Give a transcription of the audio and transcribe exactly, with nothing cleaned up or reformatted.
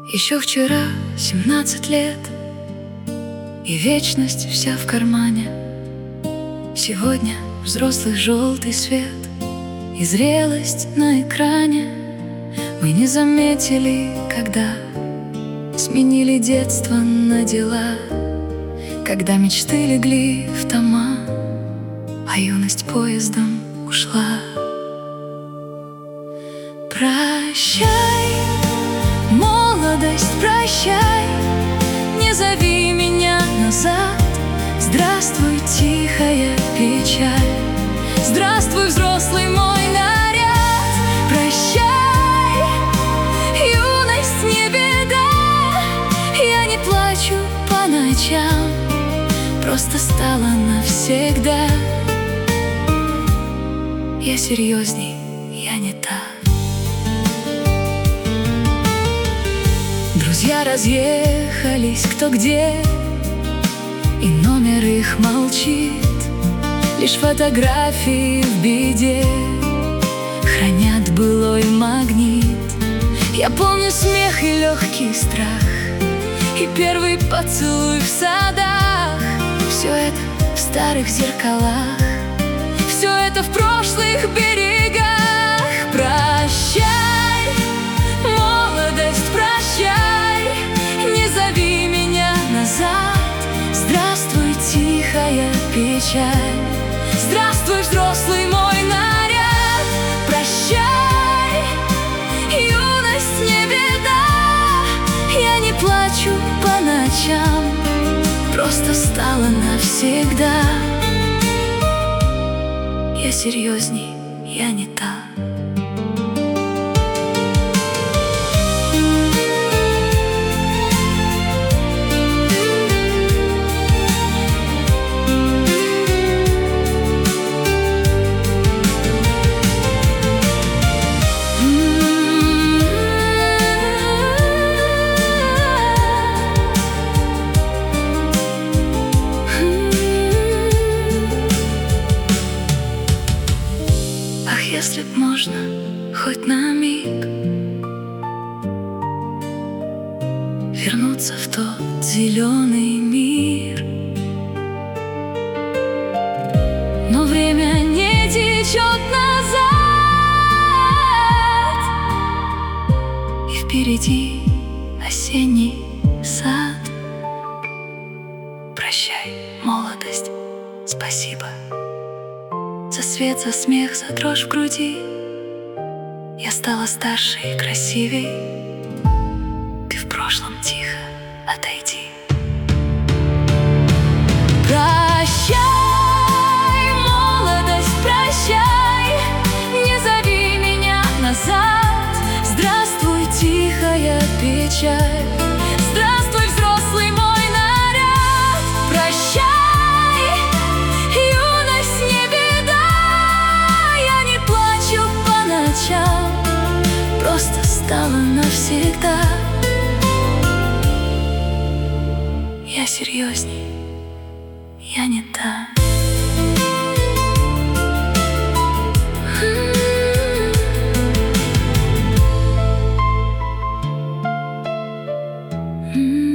Еще вчера семнадцать лет, и вечность вся в кармане. Сегодня взрослый желтый свет и зрелость на экране. Мы не заметили, когда сменили детство на дела, когда мечты легли в тома, а юность поездом ушла. Прощай, молодость, прощай, не зови меня назад. Здравствуй, тихая печаль, здравствуй, взрослый мой наряд. Прощай, юность, не беда, я не плачу по ночам, просто стала навсегда. Я серьезней, я не та. Друзья разъехались кто где, и номер их молчит. Лишь фотографии в беде хранят былой магнит. Я помню смех и легкий страх, и первый поцелуй в садах. Все это в старых зеркалах, все это в прошлых берегах. Прощай, молодость, прощай, не зови меня назад. Здравствуй, тихая печаль, здравствуй, взрослый мой наряд. Прощай, юность, не беда, я не плачу по ночам, просто стала навсегда. Я серьезней, я не та. Если б можно, хоть на миг вернуться в тот зеленый мир, но время не течет назад, и впереди осенний сад. Прощай, молодость, спасибо за свет, за смех, за дрожь в груди. Я стала старше и красивей. Ты в прошлом тихо отойди. Прощай, молодость, прощай, не зови меня назад. Здравствуй, тихая печаль, здравствуй, взрослый мой наряд. Прощай, просто стала навсегда. Я серьезней, я не та. Mm-hmm.